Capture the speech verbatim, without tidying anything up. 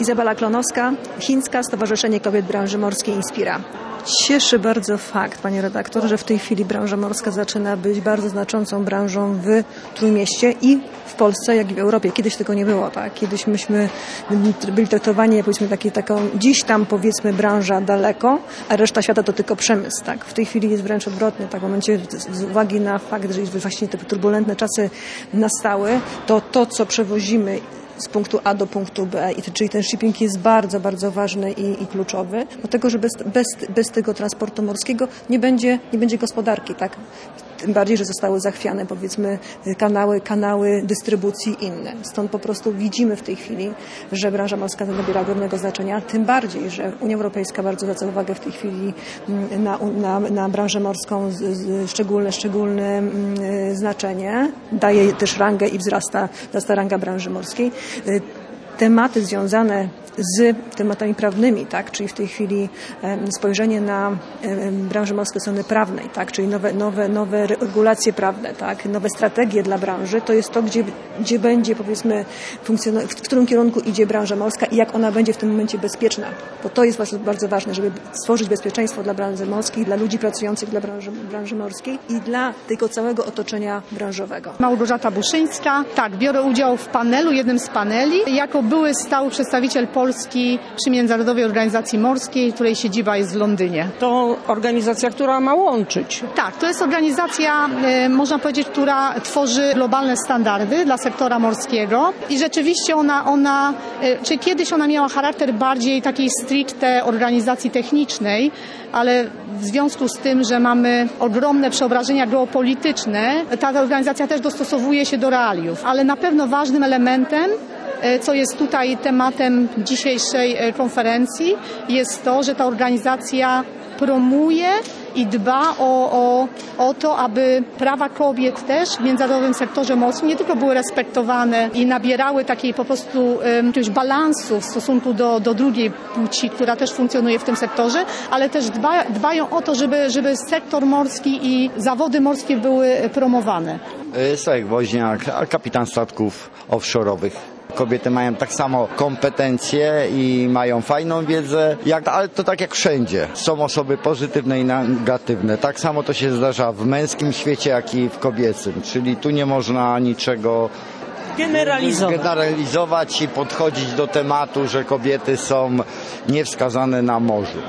Izabela Klonowska, Chińska Stowarzyszenie Kobiet Branży Morskiej Inspira. Cieszy bardzo fakt, panie redaktor, że w tej chwili branża morska zaczyna być bardzo znaczącą branżą w Trójmieście i w Polsce, jak i w Europie. Kiedyś tego nie było, tak? Kiedyś myśmy byli traktowani, powiedzmy, taki, taką gdzieś tam, powiedzmy, branża daleko, a reszta świata to tylko przemysł, tak? W tej chwili jest wręcz odwrotnie, tak? W momencie, z uwagi na fakt, że właśnie te turbulentne czasy nastały, to to, co przewozimy z punktu A do punktu B, czyli ten shipping jest bardzo, bardzo ważny i, i kluczowy, dlatego że bez, bez, bez tego transportu morskiego nie będzie, nie będzie gospodarki, tak? Tym bardziej, że zostały zachwiane, powiedzmy, kanały, kanały dystrybucji inne. Stąd po prostu widzimy w tej chwili, że branża morska nabiera ogromnego znaczenia, tym bardziej, że Unia Europejska bardzo zwraca uwagę w tej chwili na, na, na branżę morską z, z szczególne, szczególne znaczenie, daje też rangę i wzrasta, wzrasta ranga branży morskiej. Tematy związane z tematami prawnymi, tak, czyli w tej chwili spojrzenie na branżę morską strony prawnej, tak, czyli nowe, nowe, nowe regulacje prawne, tak, nowe strategie dla branży, to jest to, gdzie, gdzie będzie, powiedzmy, funkcjonować, w którym kierunku idzie branża morska i jak ona będzie w tym momencie bezpieczna, bo to jest bardzo, bardzo ważne, żeby stworzyć bezpieczeństwo dla branży morskiej, dla ludzi pracujących dla branży, branży morskiej i dla tego całego otoczenia branżowego. Małgorzata Buszyńska, tak, biorę udział w panelu, jednym z paneli, jako były stały przedstawiciel Polski przy Międzynarodowej Organizacji Morskiej, której siedziba jest w Londynie. To organizacja, która ma łączyć. Tak, to jest organizacja, e, można powiedzieć, która tworzy globalne standardy dla sektora morskiego i rzeczywiście ona, ona e, czy kiedyś ona miała charakter bardziej takiej stricte organizacji technicznej, ale w związku z tym, że mamy ogromne przeobrażenia geopolityczne, ta organizacja też dostosowuje się do realiów, ale na pewno ważnym elementem, co jest tutaj tematem dzisiejszej konferencji, jest to, że ta organizacja promuje i dba o, o, o to, aby prawa kobiet też w międzynarodowym sektorze morskim nie tylko były respektowane i nabierały takiej po prostu um, jakiegoś balansu w stosunku do, do drugiej płci, która też funkcjonuje w tym sektorze, ale też dba, dbają o to, żeby, żeby sektor morski i zawody morskie były promowane. Sławek Woźniak, kapitan statków offshore'owych. Kobiety mają tak samo kompetencje i mają fajną wiedzę, jak, ale to tak jak wszędzie. Są osoby pozytywne i negatywne. Tak samo to się zdarza w męskim świecie, jak i w kobiecym. Czyli tu nie można niczego generalizować. generalizować i podchodzić do tematu, że kobiety są niewskazane na morzu.